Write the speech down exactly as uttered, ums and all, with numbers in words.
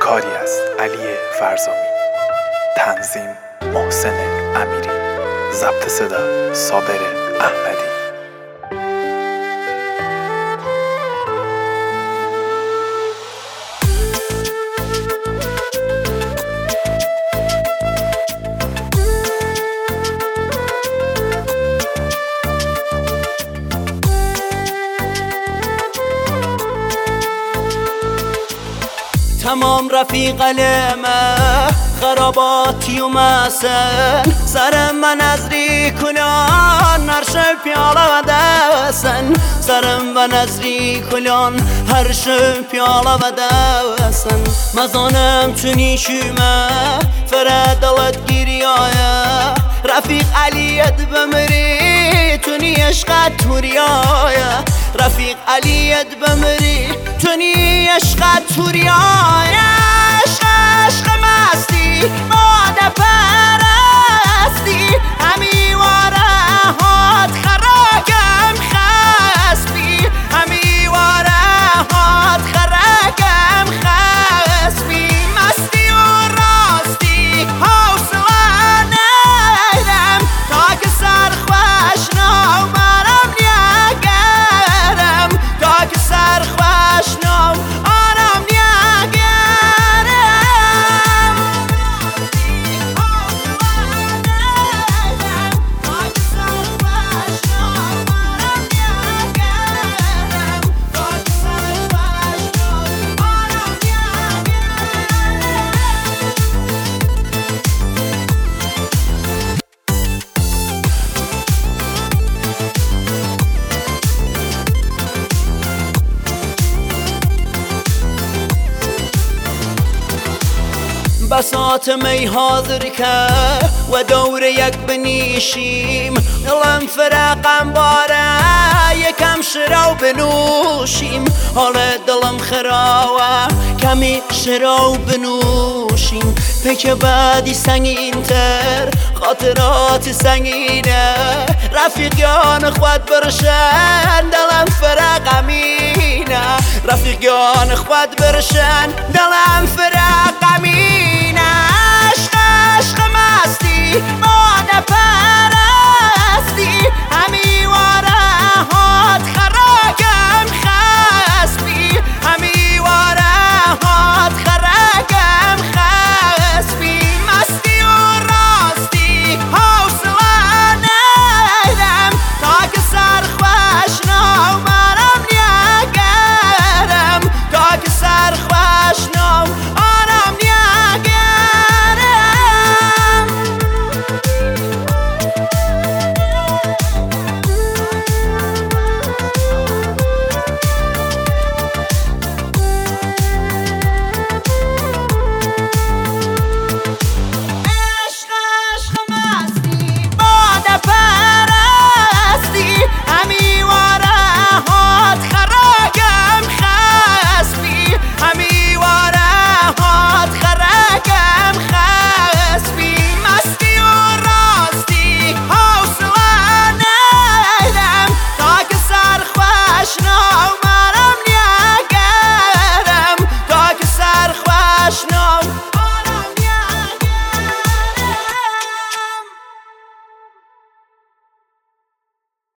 کاری است علی فرزامی، تنظیم محسن امیری، ضبط صدا صابر احمدی. تمام رفیق علمه خراباتی و مسن سر من از ریکلان هر شب پیاله و دستن سرم من از ریکلان هر شب پیاله و دستن مزانم چونی شومه فردالت گیریایه رفیق علیت بمری تونی عشقت توریایه رفیق علیت بمری تونی عشقت توریایه عشق عشق مستی ماده پرستی همی واره هات خراگم خسبی همی واره هات خراگم خسبی مستی و راستی حوصله نیدم تا که سرخوش نو برم نگرم تا که سرخوش نو آرم نگرم بساط می حاضر که و دور یک بنیشیم دلم فرقم باره یکم شراو بنوشیم حال دلم خراوه کمی شراو بنوشیم پیک بعدی سنگین تر خاطرات سنگینه رفیقیان خود برشن دلم فرقمینه رفیقیان خود برشن دلم فرقمینه عشق عشق مستی ماده پره